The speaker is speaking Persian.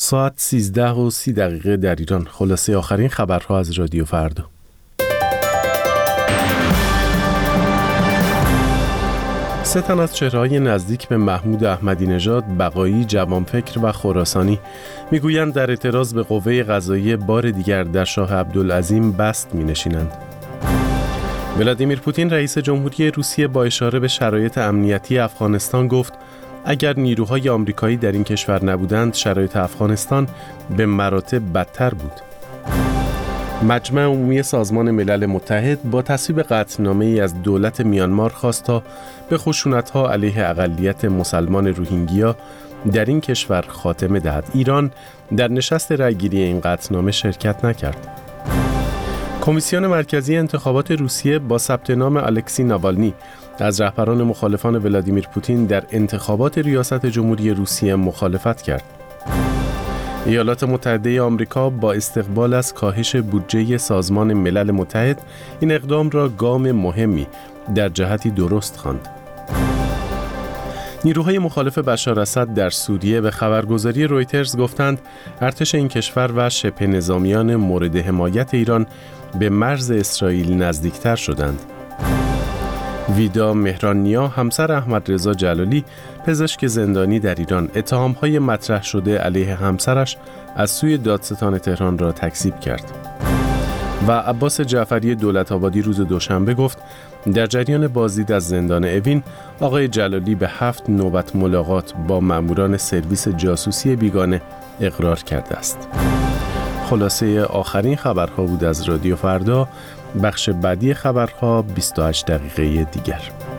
ساعت 13:30 در ایران. خلاصه آخرین خبرها از رادیو فردا. سه تن از چهره‌های نزدیک به محمود احمدی نژاد، بقایی، جوانفکر و خراسانی میگویند در اعتراض به قوه قضاییه بار دیگر در شاه عبدالعظیم بست می‌نشینند. ولادیمیر پوتین رئیس جمهوری روسیه با اشاره به شرایط امنیتی افغانستان گفت اگر نیروهای آمریکایی در این کشور نبودند شرایط افغانستان به مراتب بدتر بود. مجمع عمومی سازمان ملل متحد با تصویب قطعنامه‌ای از دولت میانمار خواست تا به خشونت‌ها علیه اقلیت مسلمان روهینگیا در این کشور خاتمه دهد. ایران در نشست رأیگیری این قطعنامه شرکت نکرد. کمیسیون مرکزی انتخابات روسیه با ثبت نام الکسی ناوالنی از رهبران مخالفان ولادیمیر پوتین در انتخابات ریاست جمهوری روسیه مخالفت کرد. ایالات متحده آمریکا با استقبال از کاهش بودجه سازمان ملل متحد این اقدام را گام مهمی در جهتی درست خواند. نیروهای مخالف بشار اسد در سوریه به خبرگزاری رویترز گفتند ارتش این کشور و شبه نظامیان مورد حمایت ایران به مرز اسرائیل نزدیکتر شدند. ویدا مهرانیا، همسر احمد رضا جلالی، پزشک زندانی در ایران، اتهام‌های مطرح شده علیه همسرش از سوی دادستان تهران را تکذیب کرد. و عباس جعفری دولت‌آبادی روز دوشنبه گفت در جریان بازدید از زندان اوین آقای جلالی به 7 نوبت ملاقات با ماموران سرویس جاسوسی بیگانه اقرار کرده است. خلاصه آخرین خبرها بود از رادیو فردا. بخش بعدی خبرها 28 دقیقه دیگر.